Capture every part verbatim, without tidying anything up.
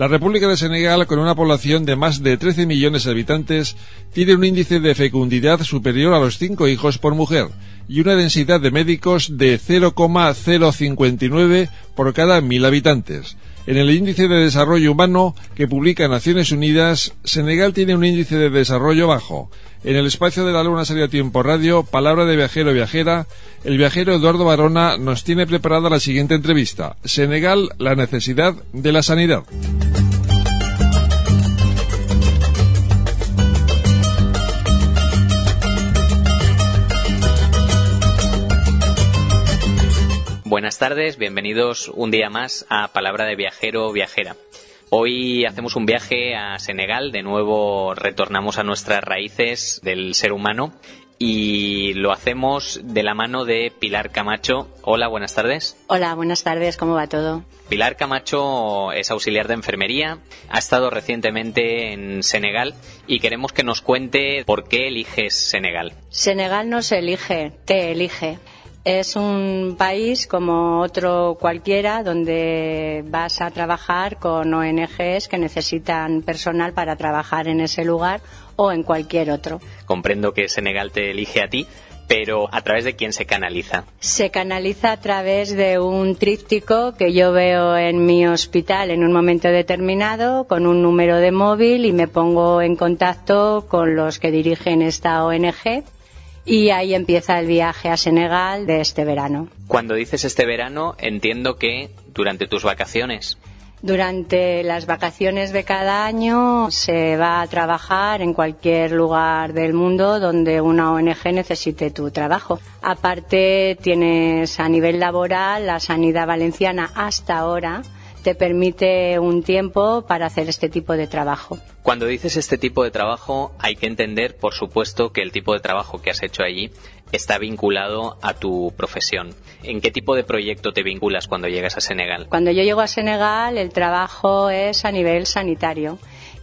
La República de Senegal, con una población de más de trece millones de habitantes, tiene un índice de fecundidad superior a los cinco hijos por mujer y una densidad de médicos de cero coma cero cincuenta y nueve por cada mil habitantes. En el índice de desarrollo humano que publica Naciones Unidas, Senegal tiene un índice de desarrollo bajo. En el espacio de la Luna Serie Tiempo Radio, palabra de viajero o viajera, el viajero Eduardo Barona nos tiene preparada la siguiente entrevista. Senegal, la necesidad de la sanidad. Buenas tardes, bienvenidos un día más a Palabra de Viajero o Viajera. Hoy hacemos un viaje a Senegal, de nuevo retornamos a nuestras raíces del ser humano y lo hacemos de la mano de Pilar Camacho. Hola, buenas tardes. Hola, buenas tardes, ¿cómo va todo? Pilar Camacho es auxiliar de enfermería, ha estado recientemente en Senegal y queremos que nos cuente por qué eliges Senegal. Senegal no se elige, te elige. Es un país como otro cualquiera donde vas a trabajar con O N Ges que necesitan personal para trabajar en ese lugar o en cualquier otro. Comprendo que Senegal te elige a ti, pero ¿a través de quién se canaliza? Se canaliza a través de un tríptico que yo veo en mi hospital en un momento determinado con un número de móvil y me pongo en contacto con los que dirigen esta O N Ge. Y ahí empieza el viaje a Senegal de este verano. Cuando dices este verano, entiendo que durante tus vacaciones. Durante las vacaciones de cada año se va a trabajar en cualquier lugar del mundo donde una O N Ge necesite tu trabajo. Aparte, tienes a nivel laboral la Sanidad Valenciana hasta ahora te permite un tiempo para hacer este tipo de trabajo. Cuando dices este tipo de trabajo, hay que entender, por supuesto, que el tipo de trabajo que has hecho allí está vinculado a tu profesión. ¿En qué tipo de proyecto te vinculas cuando llegas a Senegal? Cuando yo llego a Senegal, el trabajo es a nivel sanitario.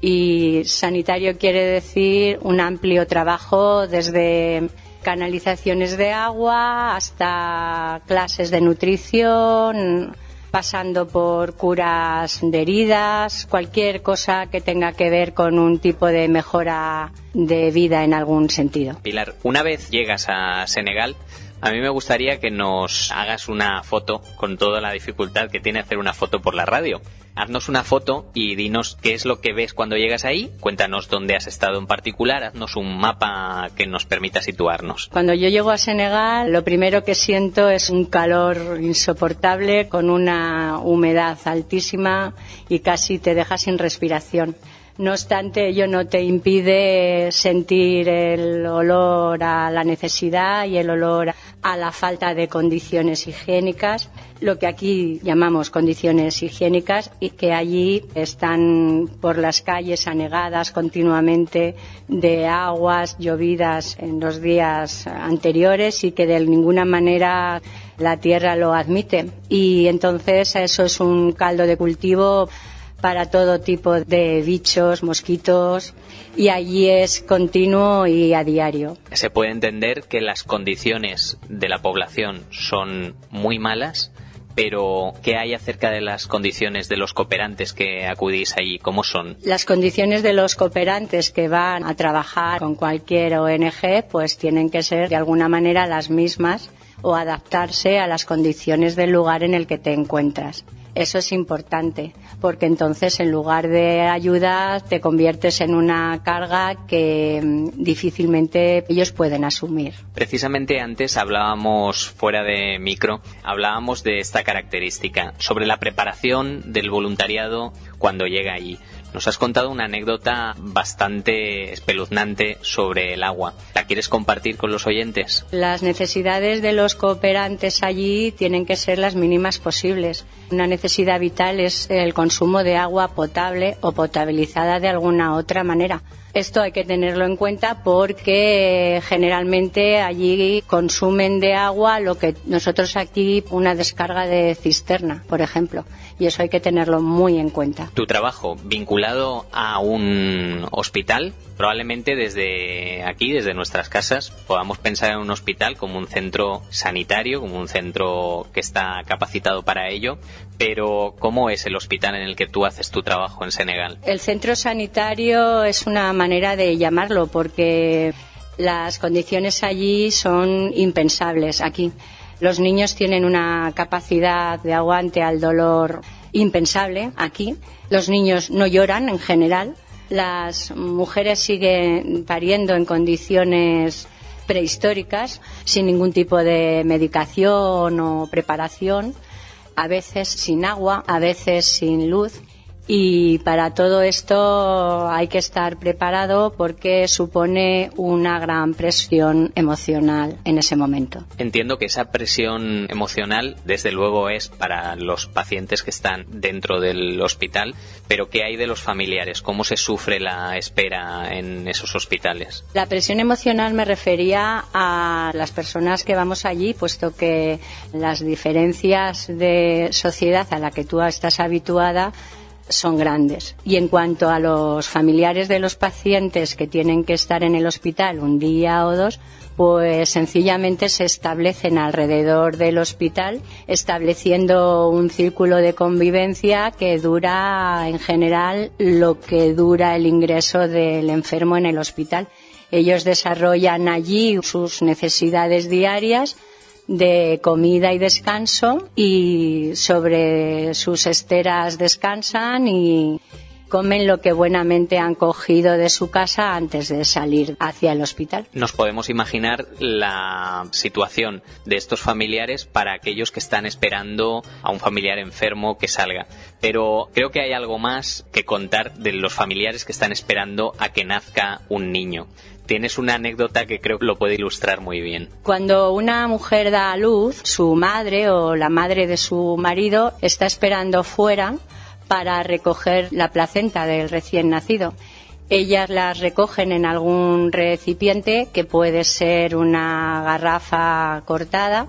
Y sanitario quiere decir un amplio trabajo desde canalizaciones de agua hasta clases de nutrición, pasando por curas de heridas, cualquier cosa que tenga que ver con un tipo de mejora de vida en algún sentido. Pilar, una vez llegas a Senegal, a mí me gustaría que nos hagas una foto con toda la dificultad que tiene hacer una foto por la radio. Haznos una foto y dinos qué es lo que ves cuando llegas ahí. Cuéntanos dónde has estado en particular. Haznos un mapa que nos permita situarnos. Cuando yo llego a Senegal, lo primero que siento es un calor insoportable con una humedad altísima y casi te deja sin respiración. No obstante, ello no te impide sentir el olor a la necesidad y el olor a la falta de condiciones higiénicas, lo que aquí llamamos condiciones higiénicas, y que allí están por las calles anegadas continuamente de aguas llovidas en los días anteriores y que de ninguna manera la tierra lo admite. Y entonces eso es un caldo de cultivo para todo tipo de bichos, mosquitos, y allí es continuo y a diario. Se puede entender que las condiciones de la población son muy malas, pero ¿qué hay acerca de las condiciones de los cooperantes que acudís allí? ¿Cómo son? Las condiciones de los cooperantes que van a trabajar con cualquier O N Ge pues tienen que ser de alguna manera las mismas o adaptarse a las condiciones del lugar en el que te encuentras. Eso es importante, porque entonces en lugar de ayuda te conviertes en una carga que difícilmente ellos pueden asumir. Precisamente antes hablábamos fuera de micro, hablábamos de esta característica, sobre la preparación del voluntariado cuando llega allí. Nos has contado una anécdota bastante espeluznante sobre el agua. ¿La quieres compartir con los oyentes? Las necesidades de los cooperantes allí tienen que ser las mínimas posibles. Una necesidad vital es el consumo de agua potable o potabilizada de alguna otra manera. Esto hay que tenerlo en cuenta porque generalmente allí consumen de agua lo que nosotros aquí una descarga de cisterna, por ejemplo, y eso hay que tenerlo muy en cuenta. Tu trabajo vinculado a un hospital, probablemente desde aquí, desde nuestras casas, podamos pensar en un hospital como un centro sanitario, como un centro que está capacitado para ello, pero ¿cómo es el hospital en el que tú haces tu trabajo en Senegal? El centro sanitario es una manera de llamarlo porque las condiciones allí son impensables aquí. Los niños tienen una capacidad de aguante al dolor impensable aquí. Los niños no lloran en general. Las mujeres siguen pariendo en condiciones prehistóricas, sin ningún tipo de medicación o preparación, a veces sin agua, a veces sin luz. Y para todo esto hay que estar preparado porque supone una gran presión emocional en ese momento. Entiendo que esa presión emocional, desde luego, es para los pacientes que están dentro del hospital, pero ¿qué hay de los familiares? ¿Cómo se sufre la espera en esos hospitales? La presión emocional me refería a las personas que vamos allí, puesto que las diferencias de sociedad a la que tú estás habituada son grandes. Y en cuanto a los familiares de los pacientes que tienen que estar en el hospital un día o dos, pues sencillamente se establecen alrededor del hospital, estableciendo un círculo de convivencia que dura en general lo que dura el ingreso del enfermo en el hospital. Ellos desarrollan allí sus necesidades diarias de comida y descanso, y sobre sus esteras descansan y comen lo que buenamente han cogido de su casa antes de salir hacia el hospital. Nos podemos imaginar la situación de estos familiares para aquellos que están esperando a un familiar enfermo que salga. Pero creo que hay algo más que contar de los familiares que están esperando a que nazca un niño. Tienes una anécdota que creo que lo puede ilustrar muy bien. Cuando una mujer da a luz, su madre o la madre de su marido está esperando fuera para recoger la placenta del recién nacido. Ellas las recogen en algún recipiente, que puede ser una garrafa cortada,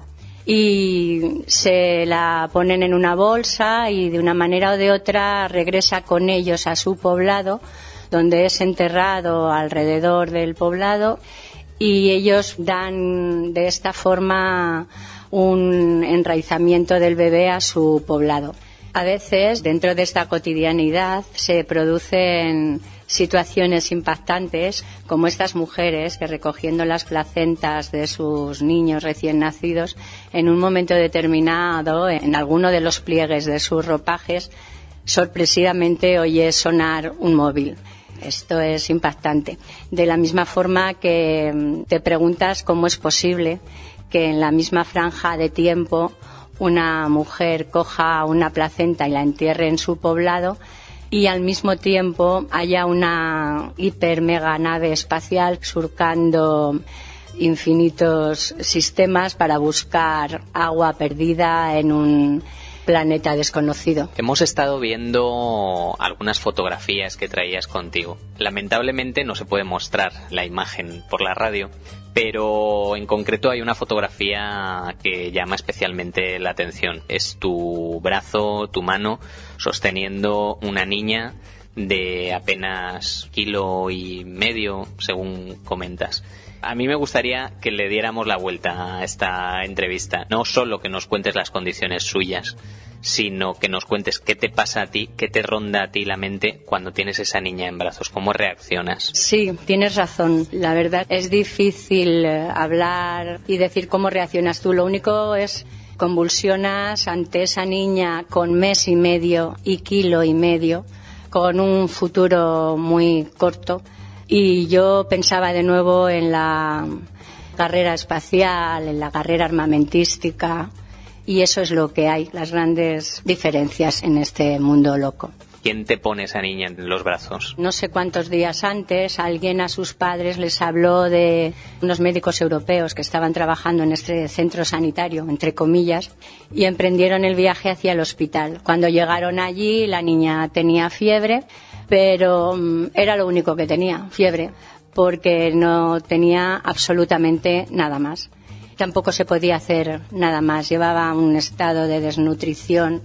y se la ponen en una bolsa y de una manera o de otra regresa con ellos a su poblado, donde es enterrado alrededor del poblado, y ellos dan de esta forma un enraizamiento del bebé a su poblado. A veces, dentro de esta cotidianidad, se producen situaciones impactantes, como estas mujeres que, recogiendo las placentas de sus niños recién nacidos, en un momento determinado, en alguno de los pliegues de sus ropajes, sorpresivamente oye sonar un móvil. Esto es impactante. De la misma forma que te preguntas cómo es posible que en la misma franja de tiempo una mujer coja una placenta y la entierre en su poblado, y al mismo tiempo haya una hiper mega nave espacial surcando infinitos sistemas para buscar agua perdida en un planeta desconocido. Hemos estado viendo algunas fotografías que traías contigo. Lamentablemente no se puede mostrar la imagen por la radio, pero en concreto hay una fotografía que llama especialmente la atención. Es tu brazo, tu mano, sosteniendo una niña de apenas kilo y medio, según comentas. A mí me gustaría que le diéramos la vuelta a esta entrevista. No solo que nos cuentes las condiciones suyas, sino que nos cuentes qué te pasa a ti, qué te ronda a ti la mente cuando tienes esa niña en brazos, cómo reaccionas. Sí, tienes razón. La verdad es difícil hablar y decir cómo reaccionas tú. Lo único es convulsionas ante esa niña con mes y medio y kilo y medio, con un futuro muy corto. Y yo pensaba de nuevo en la carrera espacial, en la carrera armamentística, y eso es lo que hay, las grandes diferencias en este mundo loco. ¿Quién te pone esa niña en los brazos? No sé cuántos días antes, alguien a sus padres les habló de unos médicos europeos que estaban trabajando en este centro sanitario, entre comillas, y emprendieron el viaje hacia el hospital. Cuando llegaron allí, la niña tenía fiebre, pero era lo único que tenía, fiebre, porque no tenía absolutamente nada más. Tampoco se podía hacer nada más, llevaba un estado de desnutrición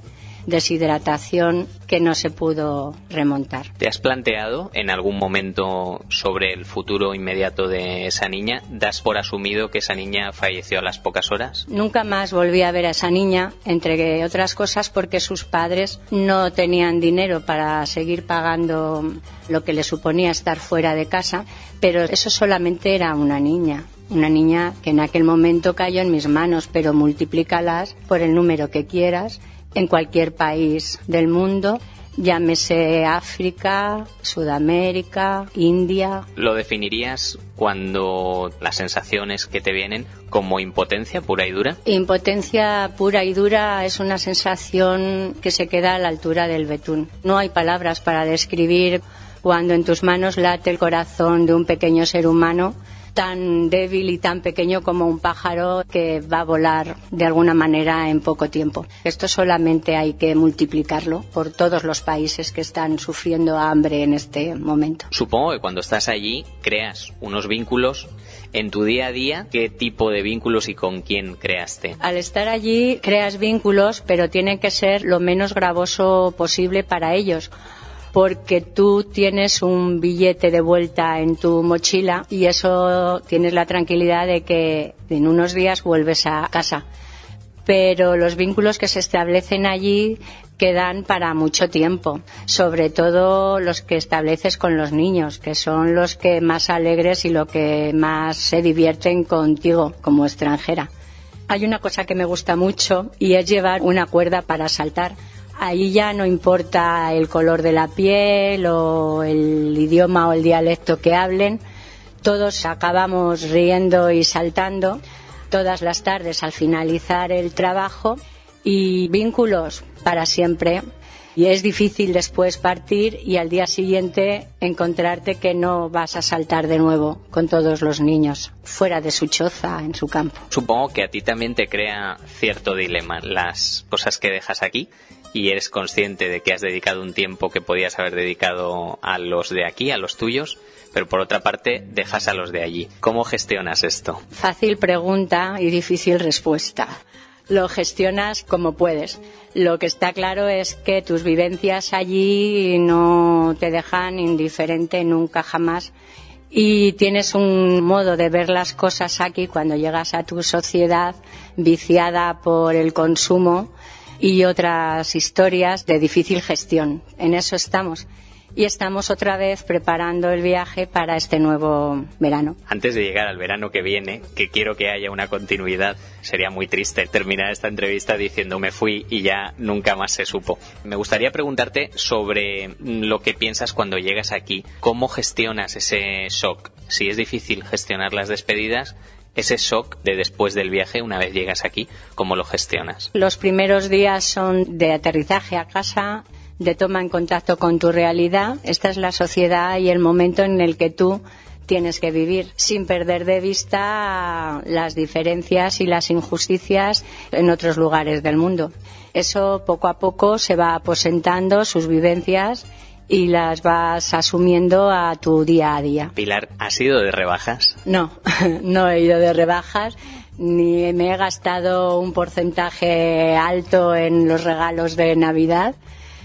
deshidratación que no se pudo remontar. ¿Te has planteado en algún momento sobre el futuro inmediato de esa niña? ¿Das por asumido que esa niña falleció a las pocas horas? Nunca más volví a ver a esa niña, entre otras cosas porque sus padres no tenían dinero para seguir pagando lo que le suponía estar fuera de casa, pero eso solamente era una niña. Una niña que en aquel momento cayó en mis manos, pero multiplícalas por el número que quieras en cualquier país del mundo, llámese África, Sudamérica, India. ¿Lo definirías cuando las sensaciones que te vienen como impotencia pura y dura? Impotencia pura y dura es una sensación que se queda a la altura del betún. No hay palabras para describir cuando en tus manos late el corazón de un pequeño ser humano tan débil y tan pequeño como un pájaro que va a volar de alguna manera en poco tiempo. Esto solamente hay que multiplicarlo por todos los países que están sufriendo hambre en este momento. Supongo que cuando estás allí creas unos vínculos. En tu día a día, ¿qué tipo de vínculos y con quién creaste? Al estar allí creas vínculos, pero tienen que ser lo menos gravoso posible para ellos, porque tú tienes un billete de vuelta en tu mochila y eso tienes la tranquilidad de que en unos días vuelves a casa. Pero los vínculos que se establecen allí quedan para mucho tiempo, sobre todo los que estableces con los niños, que son los que más alegres y los que más se divierten contigo como extranjera. Hay una cosa que me gusta mucho y es llevar una cuerda para saltar. Ahí ya no importa el color de la piel o el idioma o el dialecto que hablen, todos acabamos riendo y saltando todas las tardes al finalizar el trabajo y vínculos para siempre. Y es difícil después partir y al día siguiente encontrarte que no vas a saltar de nuevo con todos los niños fuera de su choza, en su campo. Supongo que a ti también te crea cierto dilema las cosas que dejas aquí y eres consciente de que has dedicado un tiempo que podías haber dedicado a los de aquí, a los tuyos, pero por otra parte dejas a los de allí. ¿Cómo gestionas esto? Fácil pregunta y difícil respuesta. Lo gestionas como puedes. Lo que está claro es que tus vivencias allí no te dejan indiferente nunca jamás y tienes un modo de ver las cosas aquí cuando llegas a tu sociedad viciada por el consumo y otras historias de difícil gestión. En eso estamos. Y estamos otra vez preparando el viaje para este nuevo verano. Antes de llegar al verano que viene, que quiero que haya una continuidad, sería muy triste terminar esta entrevista diciendo me fui y ya nunca más se supo. Me gustaría preguntarte sobre lo que piensas cuando llegas aquí. ¿Cómo gestionas ese shock? Si es difícil gestionar las despedidas, ese shock de después del viaje, una vez llegas aquí, ¿cómo lo gestionas? Los primeros días son de aterrizaje a casa, de toma en contacto con tu realidad. Esta es la sociedad y el momento en el que tú tienes que vivir, sin perder de vista las diferencias y las injusticias en otros lugares del mundo. Eso poco a poco se va aposentando, sus vivencias, y las vas asumiendo a tu día a día. Pilar, ¿has ido de rebajas? No, no he ido de rebajas, ni me he gastado un porcentaje alto en los regalos de Navidad,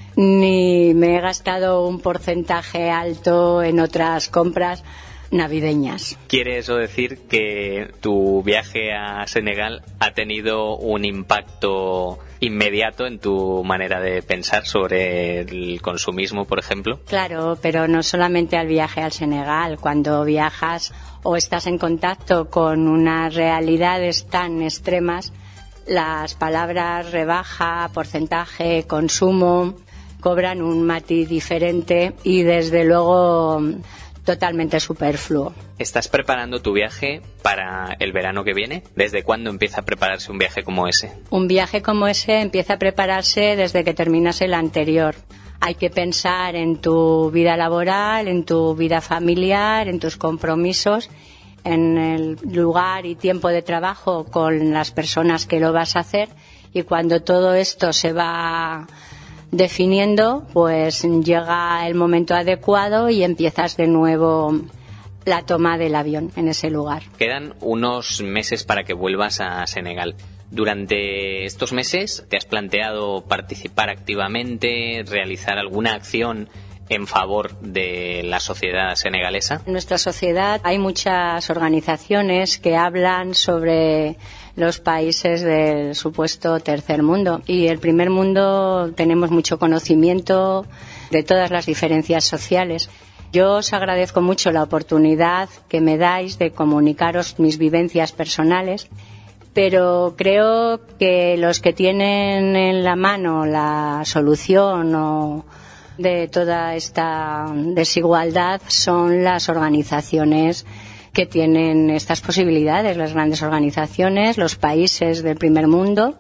ni me he gastado un porcentaje alto en otras compras navideñas. ¿Quiere eso decir que tu viaje a Senegal ha tenido un impacto inmediato en tu manera de pensar sobre el consumismo, por ejemplo? Claro, pero no solamente al viaje al Senegal. Cuando viajas o estás en contacto con unas realidades tan extremas, las palabras rebaja, porcentaje, consumo cobran un matiz diferente y desde luego totalmente superfluo. ¿Estás preparando tu viaje para el verano que viene? ¿Desde cuándo empieza a prepararse un viaje como ese? Un viaje como ese empieza a prepararse desde que terminas el anterior. Hay que pensar en tu vida laboral, en tu vida familiar, en tus compromisos, en el lugar y tiempo de trabajo con las personas que lo vas a hacer, y cuando todo esto se va definiendo, pues llega el momento adecuado y empiezas de nuevo la toma del avión en ese lugar. Quedan unos meses para que vuelvas a Senegal. Durante estos meses, ¿te has planteado participar activamente, realizar alguna acción en favor de la sociedad senegalesa? En nuestra sociedad hay muchas organizaciones que hablan sobre los países del supuesto tercer mundo. Y el primer mundo tenemos mucho conocimiento de todas las diferencias sociales. Yo os agradezco mucho la oportunidad que me dais de comunicaros mis vivencias personales, pero creo que los que tienen en la mano la solución o de toda esta desigualdad son las organizaciones que tienen estas posibilidades, las grandes organizaciones, los países del primer mundo,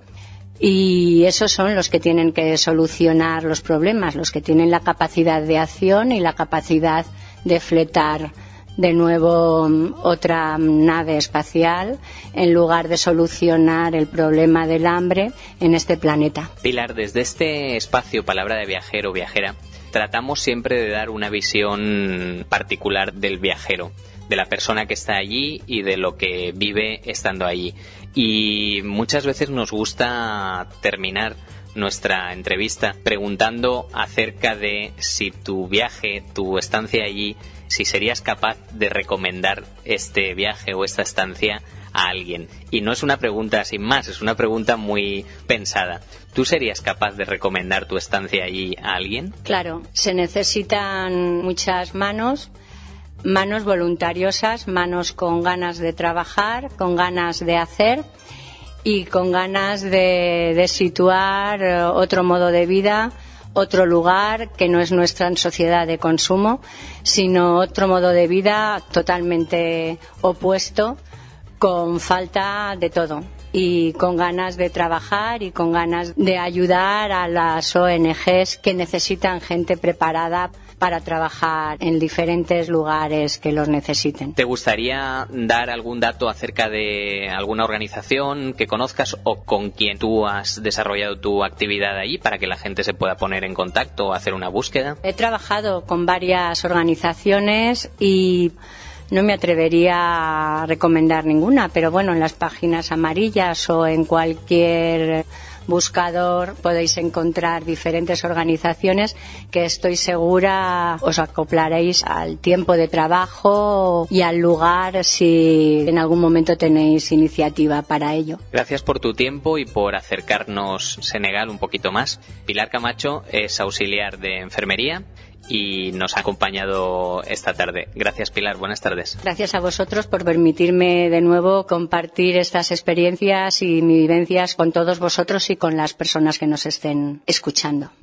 y esos son los que tienen que solucionar los problemas, los que tienen la capacidad de acción y la capacidad de fletar de nuevo otra nave espacial en lugar de solucionar el problema del hambre en este planeta. Pilar, desde este espacio Palabra de Viajero, Viajera, tratamos siempre de dar una visión particular del viajero, de la persona que está allí y de lo que vive estando allí. Y muchas veces nos gusta terminar nuestra entrevista preguntando acerca de si tu viaje, tu estancia allí, si serías capaz de recomendar este viaje o esta estancia a alguien. Y no es una pregunta sin más, es una pregunta muy pensada. ¿Tú serías capaz de recomendar tu estancia allí a alguien? Claro, se necesitan muchas manos, manos voluntariosas, manos con ganas de trabajar, con ganas de hacer y con ganas de, de situar otro modo de vida, otro lugar que no es nuestra sociedad de consumo, sino otro modo de vida totalmente opuesto, con falta de todo y con ganas de trabajar y con ganas de ayudar a las O N Ges que necesitan gente preparada para trabajar en diferentes lugares que los necesiten. ¿Te gustaría dar algún dato acerca de alguna organización que conozcas o con quien tú has desarrollado tu actividad allí para que la gente se pueda poner en contacto o hacer una búsqueda? He trabajado con varias organizaciones y no me atrevería a recomendar ninguna, pero bueno, en las páginas amarillas o en cualquier buscador podéis encontrar diferentes organizaciones que estoy segura os acoplaréis al tiempo de trabajo y al lugar si en algún momento tenéis iniciativa para ello. Gracias por tu tiempo y por acercarnos Senegal un poquito más. Pilar Camacho es auxiliar de enfermería y nos ha acompañado esta tarde. Gracias, Pilar. Buenas tardes. Gracias a vosotros por permitirme de nuevo compartir estas experiencias y mis vivencias con todos vosotros y con las personas que nos estén escuchando.